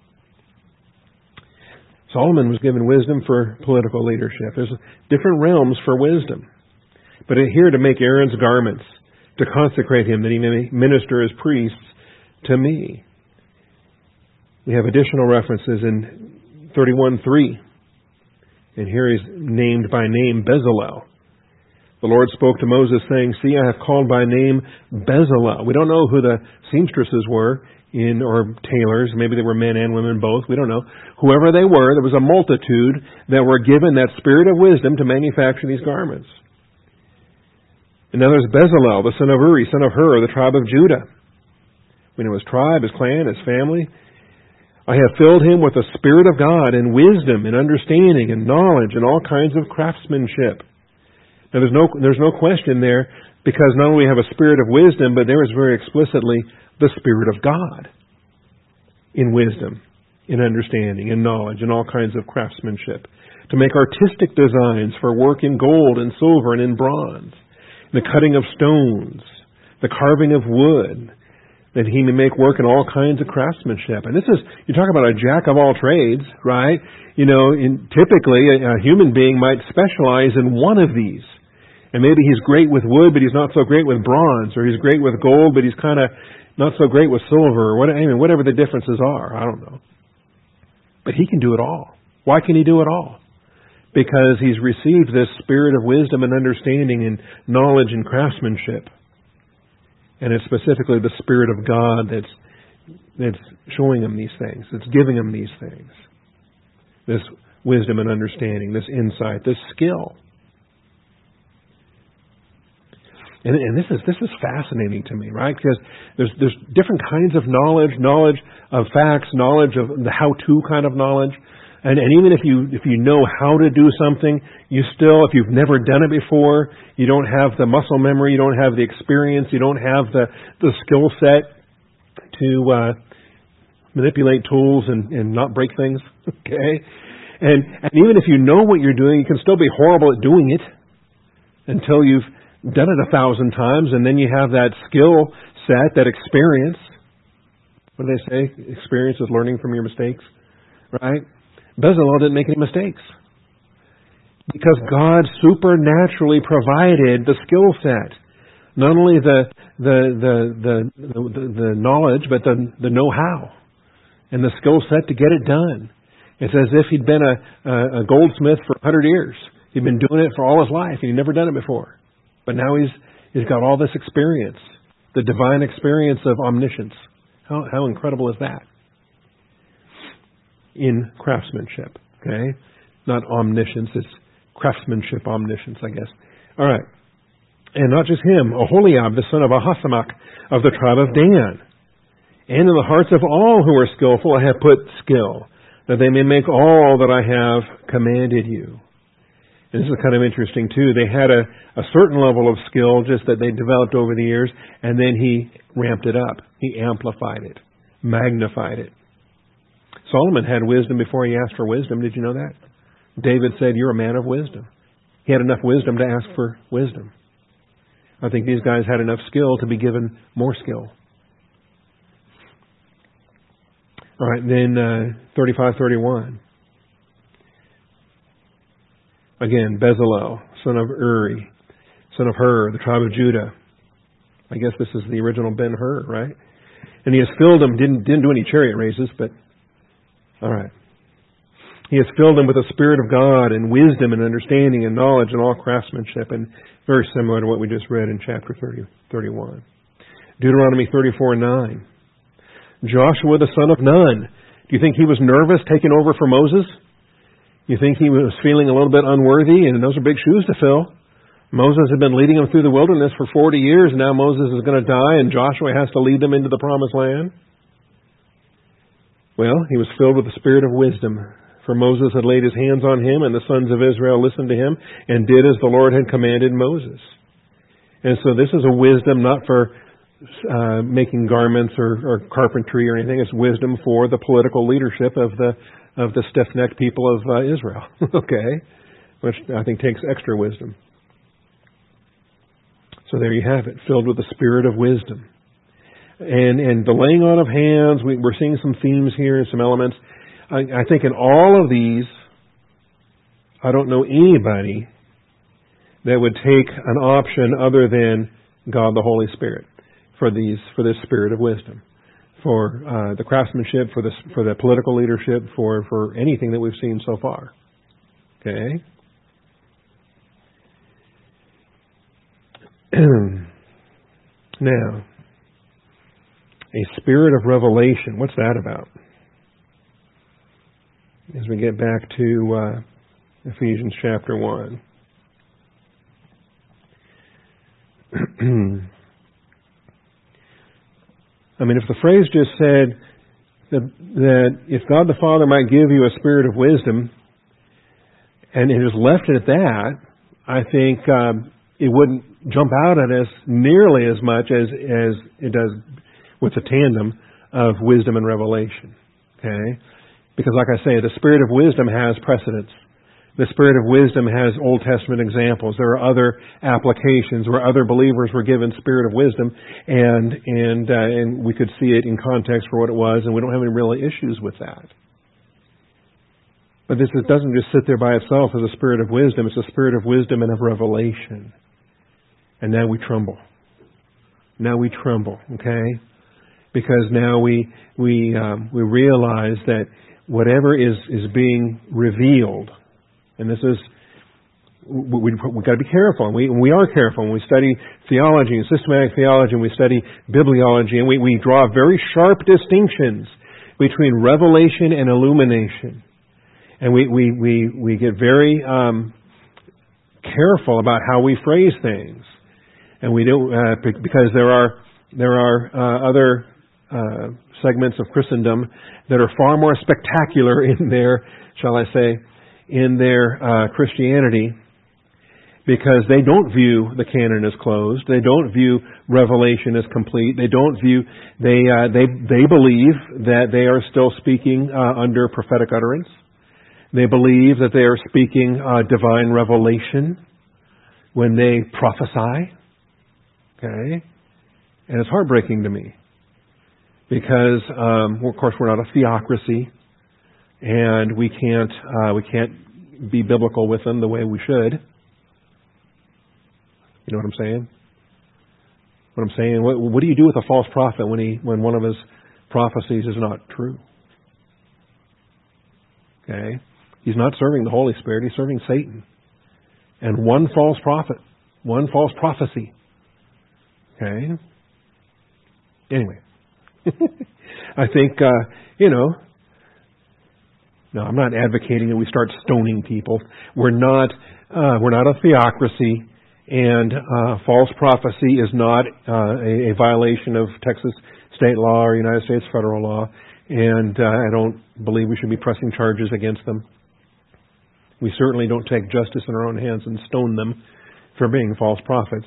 Solomon was given wisdom for political leadership. There's different realms for wisdom. But here to make Aaron's garments, to consecrate him, that he may minister as priests to me. We have additional references in 31:3. And here he's named by name Bezalel. The Lord spoke to Moses saying, see, I have called by name Bezalel. We don't know who the seamstresses were or tailors. Maybe they were men and women both. We don't know. Whoever they were, there was a multitude that were given that spirit of wisdom to manufacture these garments. And then there's Bezalel, the son of Uri, son of Hur, the tribe of Judah. We know his tribe, his clan, his family. I have filled him with the Spirit of God and wisdom and understanding and knowledge and all kinds of craftsmanship. Now, there's no question there, because not only we have a spirit of wisdom, but there is very explicitly the Spirit of God in wisdom, in understanding, in knowledge, and all kinds of craftsmanship. To make artistic designs for work in gold and silver and in bronze, the cutting of stones, the carving of wood, that he may make work in all kinds of craftsmanship. And you talk about a jack of all trades, right? Typically a human being might specialize in one of these. And maybe he's great with wood, but he's not so great with bronze, or he's great with gold, but he's kind of not so great with silver, or whatever the differences are. I don't know. But he can do it all. Why can he do it all? Because he's received this spirit of wisdom and understanding and knowledge and craftsmanship. And it's specifically the Spirit of God that's showing him these things, that's giving him these things. This wisdom and understanding, this insight, this skill. And this is fascinating to me, right? Because there's different kinds of knowledge of facts, knowledge of the how-to kind of knowledge. And even if you know how to do something, you still, if you've never done it before, you don't have the muscle memory, you don't have the experience, you don't have the skill set to manipulate tools and not break things. Okay? And even if you know what you're doing, you can still be horrible at doing it until you've done it 1,000 times, and then you have that skill set, that experience. What do they say? Experience is learning from your mistakes. Right? Bezalel didn't make any mistakes, because God supernaturally provided the skill set, not only the knowledge, but the know-how and the skill set to get it done. It's as if he'd been a goldsmith for 100 years. He'd been doing it for all his life, and he'd never done it before. But now he's got all this experience, the divine experience of omniscience. How incredible is that? In craftsmanship, okay? Not omniscience, it's craftsmanship, omniscience, I guess. All right. And not just him, Oholiab, the son of Ahisamach of the tribe of Dan. And in the hearts of all who are skillful I have put skill, that they may make all that I have commanded you. And this is kind of interesting, too. They had a certain level of skill just that they developed over the years, and then he ramped it up. He amplified it, magnified it. Solomon had wisdom before he asked for wisdom. Did you know that? David said, "You're a man of wisdom." He had enough wisdom to ask for wisdom. I think these guys had enough skill to be given more skill. All right, then 35:31. Again, Bezalel, son of Uri, son of Hur, the tribe of Judah. I guess this is the original Ben-Hur, right? And he has filled him, didn't do any chariot races, but all right. He has filled them with the Spirit of God and wisdom and understanding and knowledge and all craftsmanship, and very similar to what we just read in chapter 31. Deuteronomy 34:9. Joshua the son of Nun. Do you think he was nervous taking over for Moses? You think he was feeling a little bit unworthy? And those are big shoes to fill. Moses had been leading them through the wilderness for 40 years, and now Moses is going to die, and Joshua has to lead them into the promised land. Well, he was filled with the spirit of wisdom, for Moses had laid his hands on him, and the sons of Israel listened to him and did as the Lord had commanded Moses. And so this is a wisdom not for making garments or carpentry or anything. It's wisdom for the political leadership of the stiff-necked people of Israel. Okay? Which I think takes extra wisdom. So there you have it, filled with the spirit of wisdom. And the laying on of hands, we're seeing some themes here and some elements. I think in all of these, I don't know anybody that would take an option other than God the Holy Spirit for this spirit of wisdom, for the craftsmanship, for the political leadership, for anything that we've seen so far. Okay? Now, a spirit of revelation. What's that about? As we get back to Ephesians chapter 1. I mean, if the phrase just said that if God the Father might give you a spirit of wisdom, and it just left it at that, I think it wouldn't jump out at us nearly as much as it does with the tandem of wisdom and revelation. Okay? Because like I say, the spirit of wisdom has precedence. The spirit of wisdom has Old Testament examples. There are other applications where other believers were given spirit of wisdom, and we could see it in context for what it was, and we don't have any real issues with that. But it doesn't just sit there by itself as a spirit of wisdom. It's a spirit of wisdom and of revelation. And now we tremble. Now we tremble, okay? Because now we realize that whatever is being revealed, and this is, we've got to be careful, and we are careful when we study theology and systematic theology, and we study bibliology, and we draw very sharp distinctions between revelation and illumination. And we get very careful about how we phrase things, and we don't because there are other segments of Christendom that are far more spectacular in their, shall I say, in their Christianity, because they don't view the canon as closed. They don't view Revelation as complete. They don't view, they believe that they are still speaking under prophetic utterance. They believe that they are speaking divine revelation when they prophesy. Okay? And it's heartbreaking to me because, of course, we're not a theocracy, and we can't be biblical with them the way we should. You know what I'm saying? What I'm saying? What do you do with a false prophet when one of his prophecies is not true? Okay, he's not serving the Holy Spirit; he's serving Satan. And one false prophet, one false prophecy. Okay. Anyway, I think no, I'm not advocating that we start stoning people. We're not a theocracy. And false prophecy is not a violation of Texas state law or United States federal law. And I don't believe we should be pressing charges against them. We certainly don't take justice in our own hands and stone them for being false prophets.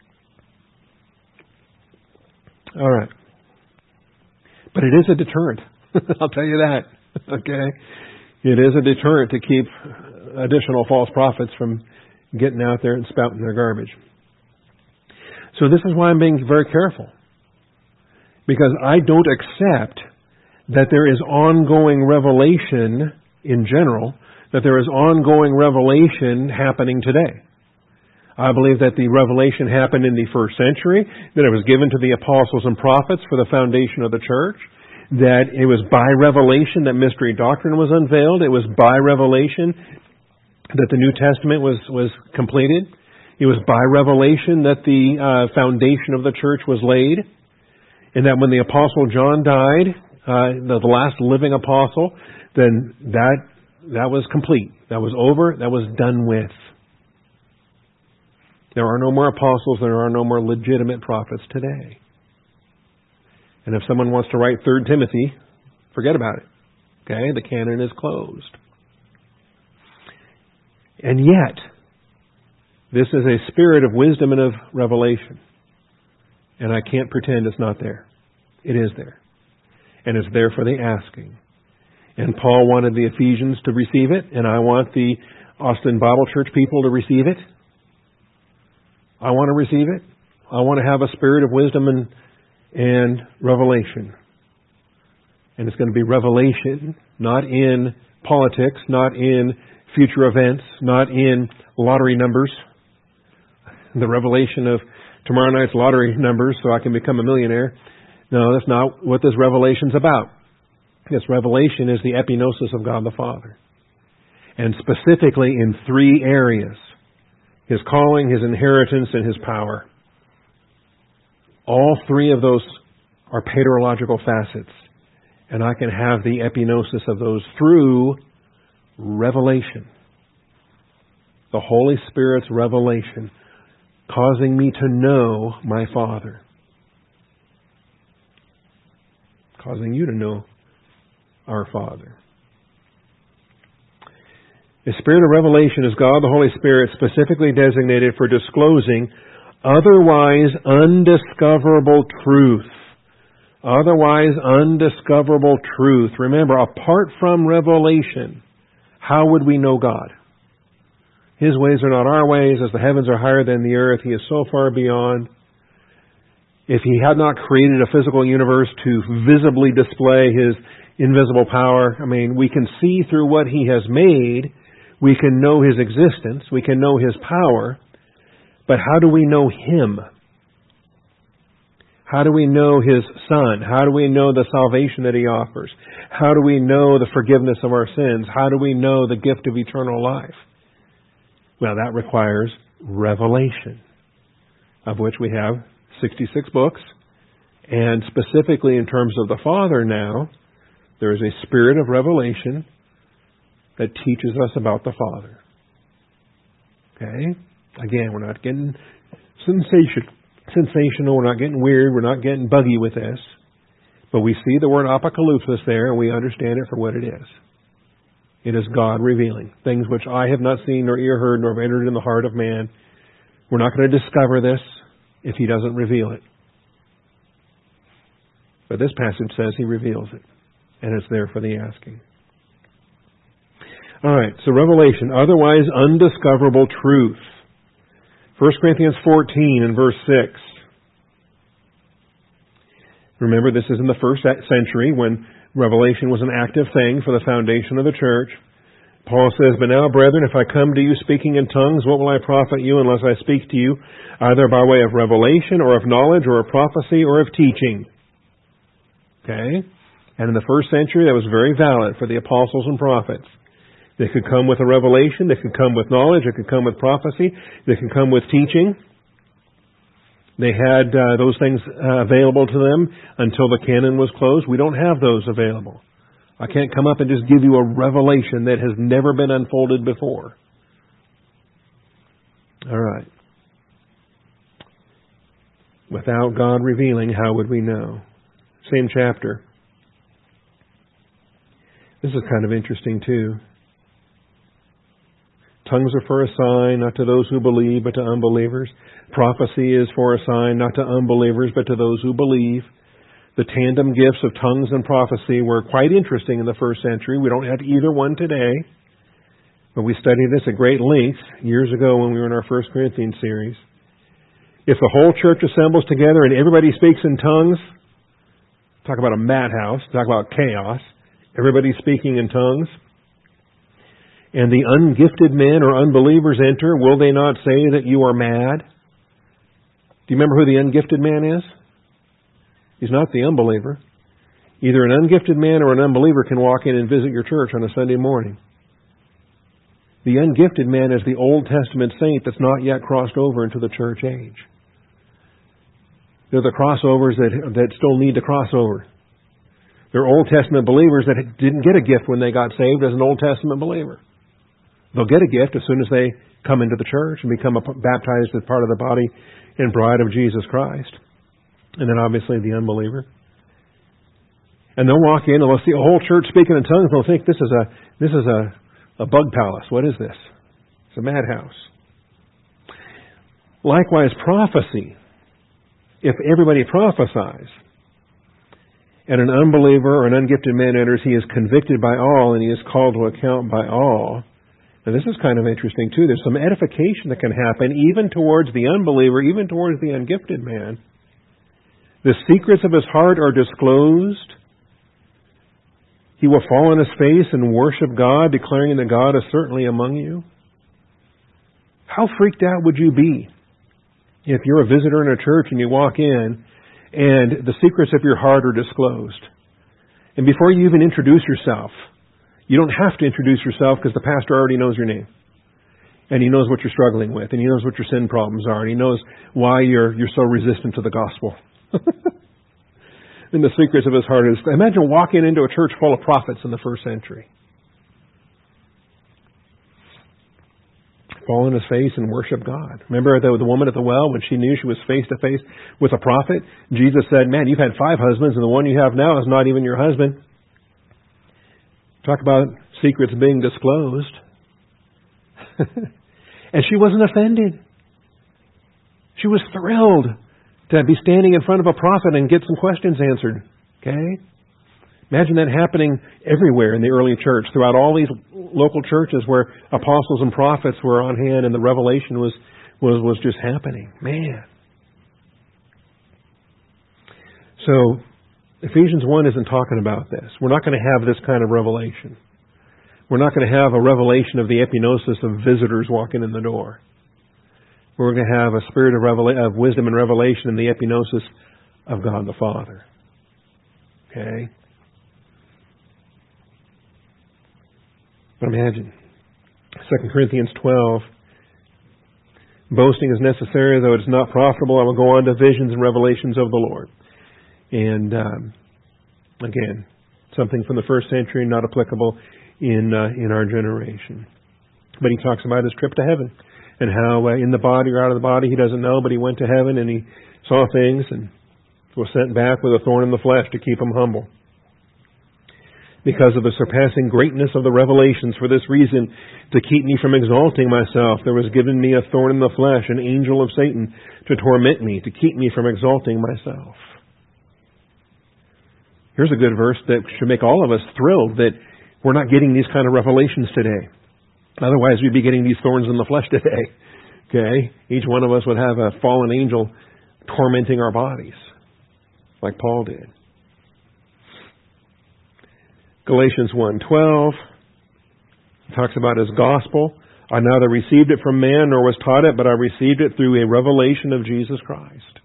All right. But it is a deterrent. I'll tell you that. Okay? It is a deterrent to keep additional false prophets from getting out there and spouting their garbage. So this is why I'm being very careful. Because I don't accept that there is ongoing revelation in general, that there is ongoing revelation happening today. I believe that the revelation happened in the first century, that it was given to the apostles and prophets for the foundation of the church, that it was by revelation that mystery doctrine was unveiled, it was by revelation that the New Testament was completed. It was by revelation that the foundation of the church was laid. And that when the Apostle John died, the last living apostle, then that was complete. That was over. That was done with. There are no more apostles. There are no more legitimate prophets today. And if someone wants to write 3 Timothy, forget about it. Okay? The canon is closed. And yet, this is a spirit of wisdom and of revelation. And I can't pretend it's not there. It is there. And it's there for the asking. And Paul wanted the Ephesians to receive it, and I want the Austin Bible Church people to receive it. I want to receive it. I want to have a spirit of wisdom and revelation. And it's going to be revelation, not in politics, not in future events, not in lottery numbers. The revelation of tomorrow night's lottery numbers so I can become a millionaire. No, that's not what this revelation's about. This revelation is the epignosis of God the Father. And specifically in 3 areas. His calling, His inheritance, and His power. All 3 of those are paterological facets. And I can have the epignosis of those through revelation. The Holy Spirit's revelation causing me to know my Father. Causing you to know our Father. The Spirit of revelation is God the Holy Spirit specifically designated for disclosing otherwise undiscoverable truth. Otherwise undiscoverable truth. Remember, apart from revelation, how would we know God? His ways are not our ways. As the heavens are higher than the earth, He is so far beyond. If He had not created a physical universe to visibly display His invisible power, we can see through what He has made. We can know His existence. We can know His power. But how do we know Him? How do we know His Son? How do we know the salvation that He offers? How do we know the forgiveness of our sins? How do we know the gift of eternal life? Well, that requires revelation, of which we have 66 books. And specifically in terms of the Father now, there is a spirit of revelation that teaches us about the Father. Okay? Again, we're not getting sensational, we're not getting weird, we're not getting buggy with this. But we see the word apocalypsis there, and we understand it for what it is. It is God revealing things which I have not seen, nor ear heard, nor have entered in the heart of man, We're not going to discover this if He doesn't reveal it. But this passage says He reveals it, and it's there for the asking. All right, so revelation, otherwise undiscoverable truth. 1 Corinthians 14 and verse 6. Remember, this is in the first century when revelation was an active thing for the foundation of the church. Paul says, "But now, brethren, if I come to you speaking in tongues, what will I profit you unless I speak to you either by way of revelation or of knowledge or of prophecy or of teaching?" Okay? And in the first century, that was very valid for the apostles and prophets. They could come with a revelation, they could come with knowledge, they could come with prophecy, they could come with teaching. They had those things available to them until the canon was closed. We don't have those available. I can't come up and just give you a revelation that has never been unfolded before. All right. Without God revealing, how would we know? Same chapter. This is kind of interesting too. Tongues are for a sign, not to those who believe, but to unbelievers. Prophecy is for a sign, not to unbelievers, but to those who believe. The tandem gifts of tongues and prophecy were quite interesting in the first century. We don't have either one today. But we studied this at great length years ago when we were in our 1 Corinthians series. If the whole church assembles together and everybody speaks in tongues, talk about a madhouse, talk about chaos. Everybody speaking in tongues. And the ungifted men or unbelievers enter, will they not say that you are mad? Do you remember who the ungifted man is? He's not the unbeliever. Either an ungifted man or an unbeliever can walk in and visit your church on a Sunday morning. The ungifted man is the Old Testament saint that's not yet crossed over into the church age. They're the crossovers that still need to cross over. They're Old Testament believers that didn't get a gift when they got saved as an Old Testament believer. They'll get a gift as soon as they come into the church and become baptized as part of the body and bride of Jesus Christ. And then obviously the unbeliever. And they'll walk in and they'll see a whole church speaking in tongues. They'll think this is a bug palace. What is this? It's a madhouse. Likewise, prophecy. If everybody prophesies and an unbeliever or an ungifted man enters, he is convicted by all and he is called to account by all. Now this is kind of interesting too. There's some edification that can happen even towards the unbeliever, even towards the ungifted man. The secrets of his heart are disclosed. He will fall on his face and worship God, declaring that God is certainly among you. How freaked out would you be if you're a visitor in a church and you walk in and the secrets of your heart are disclosed? And before you even introduce yourself, you don't have to introduce yourself because the pastor already knows your name. And he knows what you're struggling with, and he knows what your sin problems are, and he knows why you're so resistant to the gospel. And the secrets of his heart is... Imagine walking into a church full of prophets in the first century. Fall on his face and worship God. Remember the woman at the well, when she knew she was face to face with a prophet? Jesus said, "Man, you've had 5 husbands, and the one you have now is not even your husband." Talk about secrets being disclosed. And she wasn't offended. She was thrilled to be standing in front of a prophet and get some questions answered. Okay? Imagine that happening everywhere in the early church, throughout all these local churches where apostles and prophets were on hand and the revelation was just happening. Man. So, Ephesians 1 isn't talking about this. We're not going to have this kind of revelation. We're not going to have a revelation of the epinosis of visitors walking in the door. We're going to have a spirit of wisdom and revelation in the epinosis of God the Father. Okay? But imagine, 2 Corinthians 12, boasting is necessary, though it is not profitable. I will go on to visions and revelations of the Lord. And again, something from the first century, not applicable in our generation. But he talks about his trip to heaven and how in the body or out of the body he doesn't know, but he went to heaven and he saw things and was sent back with a thorn in the flesh to keep him humble. because of the surpassing greatness of the revelations. For this reason, to keep me from exalting myself, there was given me a thorn in the flesh, an angel of Satan, to torment me, to keep me from exalting myself. Here's a good verse that should make all of us thrilled that we're not getting these kind of revelations today. Otherwise, we'd be getting these thorns in the flesh today. Okay? Each one of us would have a fallen angel tormenting our bodies, like Paul did. Galatians 1:12 talks about His gospel. I neither received it from man nor was taught it, but I received it through a revelation of Jesus Christ.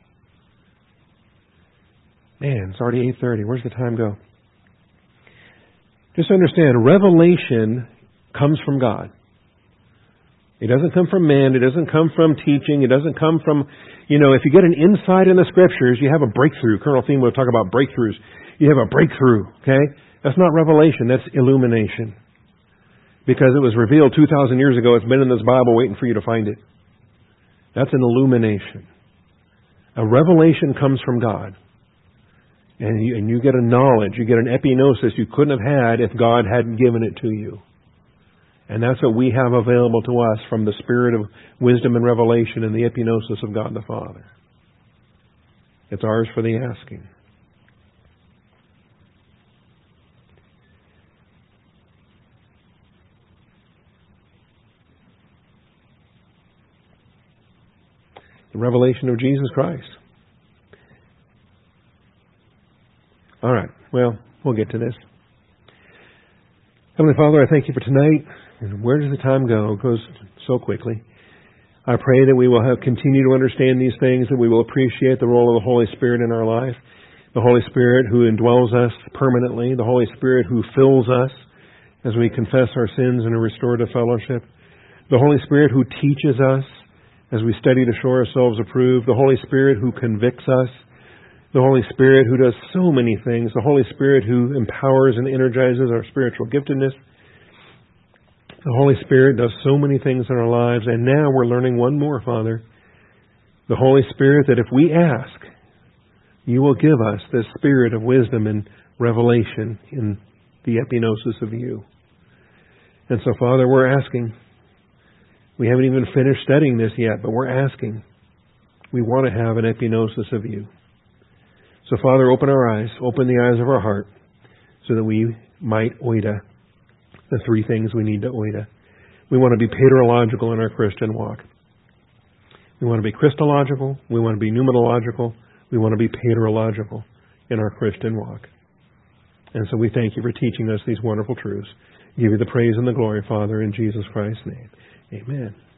Man, it's already 8:30. Where's the time go? Just understand, revelation comes from God. It doesn't come from man. It doesn't come from teaching. It doesn't come from, if you get an insight in the Scriptures, you have a breakthrough. Colonel Thiem will talk about breakthroughs. You have a breakthrough, okay? That's not revelation. That's illumination. Because it was revealed 2,000 years ago. It's been in this Bible waiting for you to find it. That's an illumination. A revelation comes from God. And you get a knowledge, you get an epignosis you couldn't have had if God hadn't given it to you. And that's what we have available to us from the Spirit of wisdom and revelation and the epignosis of God the Father. It's ours for the asking. The revelation of Jesus Christ. All right. Well, we'll get to this. Heavenly Father, I thank You for tonight. And where does the time go? It goes so quickly. I pray that we will continue to understand these things, that we will appreciate the role of the Holy Spirit in our life. The Holy Spirit who indwells us permanently. The Holy Spirit who fills us as we confess our sins and are restored to fellowship. The Holy Spirit who teaches us as we study to show ourselves approved. The Holy Spirit who convicts us. The Holy Spirit who does so many things. The Holy Spirit who empowers and energizes our spiritual giftedness. The Holy Spirit does so many things in our lives. And now we're learning one more, Father. The Holy Spirit, that if we ask, You will give us the spirit of wisdom and revelation in the epignosis of You. And so, Father, we're asking. We haven't even finished studying this yet, but we're asking. We want to have an epignosis of You. So, Father, open our eyes, open the eyes of our heart, so that we might oida the three things we need to oida. We want to be paterological in our Christian walk. We want to be Christological. We want to be pneumatological. We want to be paterological in our Christian walk. And so we thank You for teaching us these wonderful truths. Give You the praise and the glory, Father, in Jesus Christ's name. Amen.